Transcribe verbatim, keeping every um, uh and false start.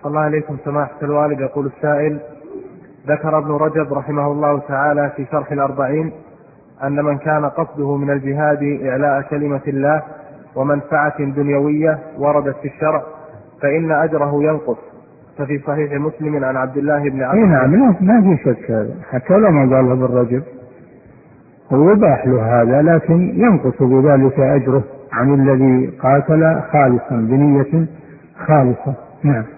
الله عليكم سماحة الوالد. يقول السائل: ذكر ابن رجب رحمه الله تعالى في شرح الأربعين أن من كان قصده من الجهاد إعلاء كلمة الله ومنفعة دنيوية وردت في الشرع فإن أجره ينقص، ففي صحيح مسلم عن عبد الله بن عبد الله نعم ما في شك هذا، حتى لو ما قال ابن رجب هو يباح له هذا، لكن ينقص بذلك أجره عن الذي قاتل خالصا بنية خالصة. نعم.